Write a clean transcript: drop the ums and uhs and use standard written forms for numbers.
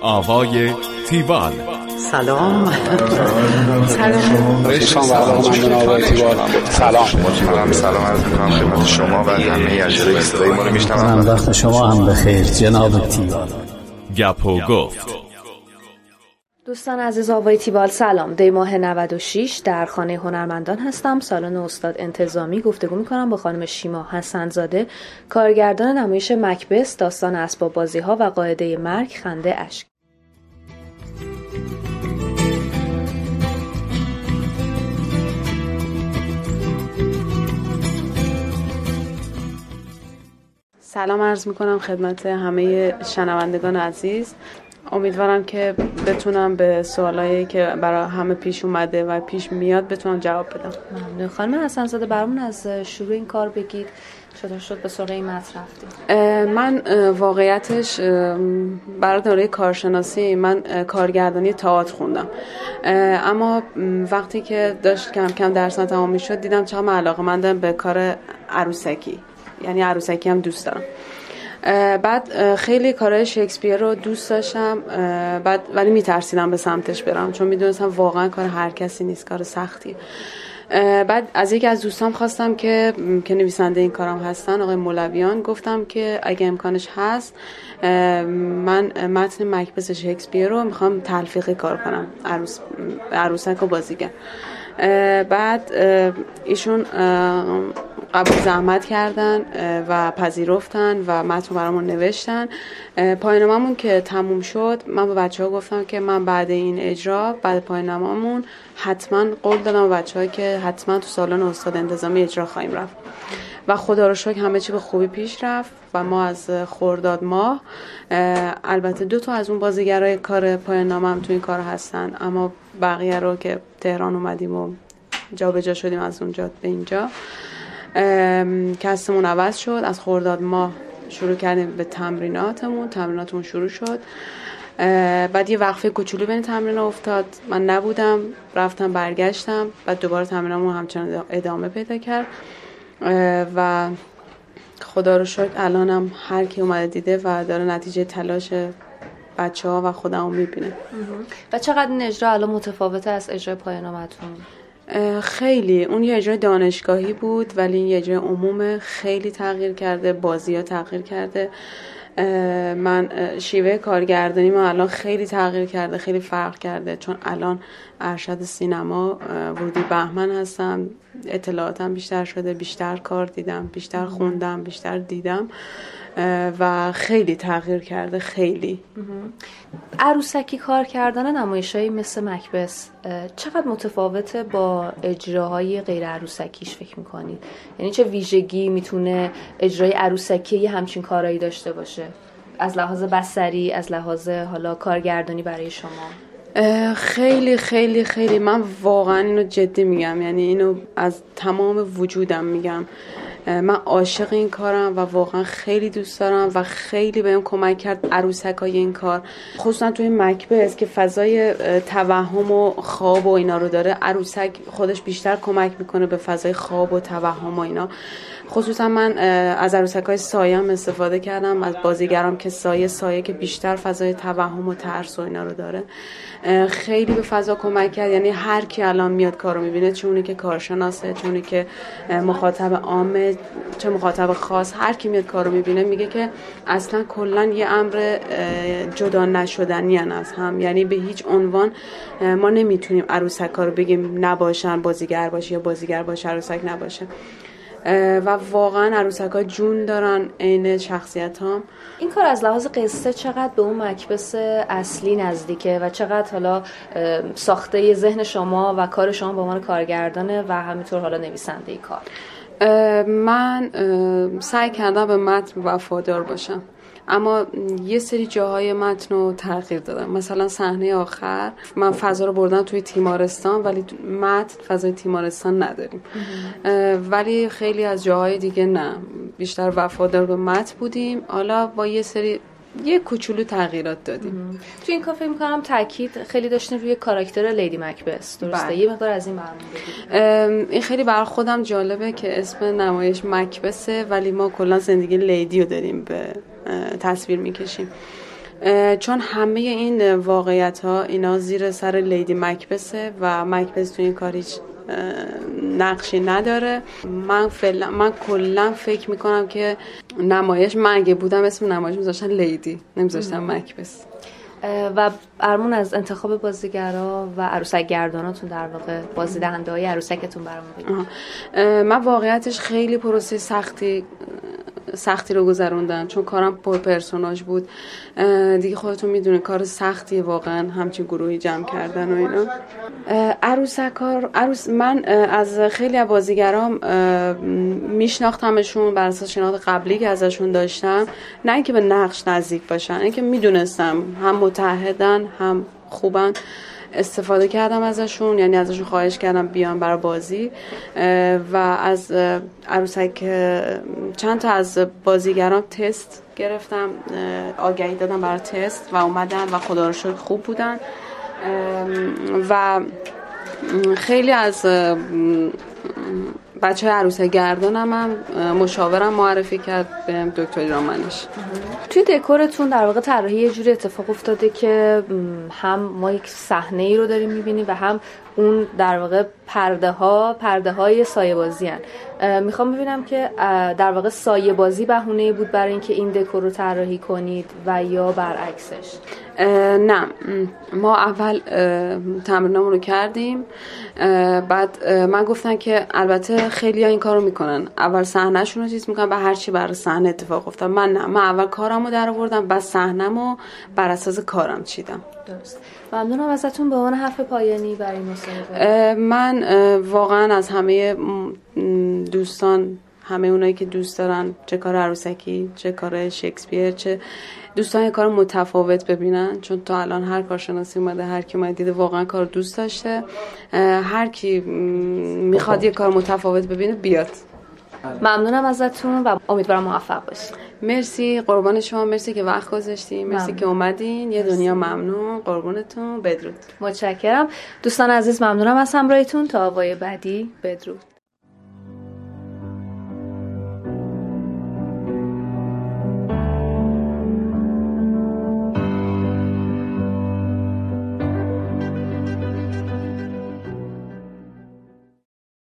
آوای تیوال. سلام. سلام عرض می‌کنم خدمت شما و همه اجرای صدای ما رو میشنوم. وقت شما هم بخیر جناب تیوال. گپ و گفت. دوستان عزیز آوای تیوال سلام. دی ماه 96 در خانه هنرمندان هستم. سالن استاد انتظامی گفتگو میکنم با خانم شیما حسن‌زاده، کارگردان نمایش مکبث، داستان اسباب بازی ها و قاعده مرگ، خنده اشک. سلام عرض میکنم خدمت همه شنوندگان عزیز. امیدوارم که بتونم به سوالایی که برای همه پیش اومده و پیش میاد بتونم جواب بدم. ممنون. خانم حسن‌زاده برامون از شروع این کار بگید، چطور شد به سراغ این متن رفتید؟ من واقعیتش برای دوره کارشناسی من کارگردانی تئاتر خوندم، اما وقتی که داشت کم کم درسم تمام میشد دیدم چقدر علاقه‌مندم به کار عروسکی، یعنی عروسکی هم دوست دارم. بعد خیلی کارهای شکسپیر رو دوست داشتم، ولی میترسیدم به سمتش برم چون میدونستم واقعا کار هر کسی نیست، کار سختیه. بعد از یکی از دوستام خواستم که نویسنده این کارم هستن، آقای مولویان، گفتم که اگه امکانش هست من متن مکبث شکسپیر رو میخوام تلفیقی کار کنم، عروسک و بازیگر. بعد ایشون قبول زحمت کردن و پذیرفتن و متن برامون نوشتن. پایان‌نامه‌مون که تموم شد من به بچه‌ها گفتم که من بعد این اجرا، بعد پایان‌نامه‌مون حتما قول دادم به بچه‌ها که حتما تو سالن استاد انتظامی اجرا خواهیم رفت و خدا رو شکر همه چی به خوبی پیش رفت و ما از خرداد ماه، البته 2 تا از اون بازیگرای کار پایان‌نامه‌ام تو این کار هستن، اما بقیه رو که تهران اومدیم و جابجا شدیم از اونجا به اینجا، کستمون عوض شد. از خرداد ماه شروع کردیم به تمریناتمون شروع شد. بعد یه وقفه کوچولو بین تمرینات افتاد، من نبودم، رفتم برگشتم، بعد دوباره تمرینامون همچنان ادامه پیدا کرد و خدا رو شکر الانم هر کی اومده دیده و داره نتیجه تلاش بچه‌ها و خودمو میبینه. و چقدر این اجرا الان متفاوته از اجرای پایان‌نامه‌تون؟ خیلی. اون یه اجرای دانشگاهی بود ولی این یه اجرای عموم، خیلی تغییر کرده، بازی‌ها تغییر کرده. من شیوه کارگردانی من الان خیلی تغییر کرده، خیلی فرق کرده، چون الان ارشد سینما ورودی بهمن هستم، اطلاعاتم بیشتر شده، بیشتر کار دیدم، بیشتر خوندم، بیشتر دیدم و خیلی تغییر کرده. خیلی عروسکی کار کردن نمایشایی مثل مکبث چقدر متفاوته با اجراهای غیر عروسکیش فکر میکنید؟ یعنی چه ویژگی میتونه اجرای عروسکی یه همچین کارایی داشته باشه از لحاظ بصری، از لحاظ حالا کارگردانی برای شما؟ خیلی خیلی خیلی، من واقعا اینو جدی میگم، یعنی اینو از تمام وجودم میگم، من عاشق این کارم و واقعا خیلی دوست دارم و خیلی بهم کمک کرد عروسکای این کار، خصوصا توی مکبث که فضای توهم و خواب و اینا رو داره. عروسک خودش بیشتر کمک میکنه به فضای خواب و توهم و اینا. خصوصا من از عروسکای سایه هم استفاده کردم، از بازیگرام که سایه که بیشتر فضای توهم و ترس و اینا رو داره، خیلی به فضا کمک کرد. یعنی هر کی الان میاد کارو میبینه، چه اونی که کارشناسه، چه اونی که مخاطب عامه، چه مخاطب خاص، هر کی میاد کارو میبینه میگه که اصلا کلا یه امر جدا نشدنی از هم، یعنی به هیچ عنوان ما نمیتونیم عروسکا رو بگیم نباشن بازیگر باشه یا بازیگر باشه عروسک نباشه. و واقعا عروسک‌ها جون دارن عین شخصیت هم. این کار از لحاظ قصه چقدر به اون مکبث اصلی نزدیکه و چقدر حالا ساخته ذهن شما و کار شما به عنوان کارگردانه و همینطور حالا نویسنده ای کار؟ من سعی کردم به متن وفادار باشم، اما یه سری جاهای متن رو تغییر دادم. مثلا صحنه آخر من فضا رو بردم توی تیمارستان ولی متن فضای تیمارستان نداریم، ولی خیلی از جاهای دیگه نه، بیشتر وفادار به متن بودیم، حالا با یه کوچولو تغییرات دادیم. تو این کار فکر می‌کنم تاکید خیلی داشتین روی کاراکتر لیدی مکبث، درسته؟ یه مقدار از این برامون بگید. این خیلی برای خودم جالبه که اسم نمایش مکبثه ولی ما کلا زندگی لیدی رو داریم به تصویر میکشیم. چون همه این واقعیت ها اینا زیر سر لیدی مکبثه و مکبث تو این کار هیچ نقشی نداره. من کلا فکر میکنم که نمایش، من اگه بودم اسم نمایش میذاشتن لیدی، نمیذاشتن مکبث. و ارمون از انتخاب بازیگرا و عروسک گرداناتون، در واقع بازیدهنده‌های عروسکتون برامون بگید. من واقعیتش خیلی پروسه سختی رو گذروندم، چون کارم پر پرسوناژ بود دیگه. خودتون میدونه کار سختیه واقعا همچین گروهی جمع کردن و اینا. من از خیلی از بازیگرام میشناختمشون بر اساس شناخت قبلی که ازشون داشتم، نه اینکه به نقش نزدیک باشن، اینکه میدونستم هم متحدن هم خوبن. استفاده کردم ازشون، یعنی ازشون خواهش کردم بیان برای بازی و از عروسک چند تا از بازیگران تست گرفتم، آگهی دادم برای تست و اومدن و خدا رو شکر خوب بودن. و خیلی از بچه های عروسک گردانم هم مشاورم معرفی کرد بهم، دکتر ایرانمنش. توی دکورتون در واقع طراحی یه جوری اتفاق افتاده که هم ما یک صحنه ای رو داریم میبینیم و هم اون در واقع پرده های سایه بازی هن. میخوام ببینم که در واقع سایه بازی بهونه بود برای اینکه این دکور رو طراحی کنید و یا برعکسش؟ نه، ما اول تمرینامون رو کردیم، بعد من گفتن که البته خیلی ها این کار رو میکنن، اول صحنه‌شون رو چیز میکنن و هر چی برای صحنه اتفاق افتاد. من اول کارم رو در آوردم، بعد صحنه‌مو بر اساس کارم چیدم. درست. ممنونم ازتون. به عنوان حرف پایانی برای مصاحبه، من واقعا از همه دوستان، همه اونایی که دوست دارن چه کار عروسکی چه کار شکسپیر، چه دوستان یه کار متفاوت ببینن، چون تا الان هر کارشناسی اومده، هر کی اومده دیده واقعا کار دوست داشته، هر کی میخواد یه کار متفاوت ببینه بیاد. ممنونم ازتون و امیدوارم موفق باشید. مرسی، قربان شما، مرسی که وقت گذاشتین، مرسی که اومدین. یه دنیا ممنون، قربونتون، بدرود. متشکرم دوستان عزیز، ممنونم از همراهیتون. تا وای بعدی، بدرود.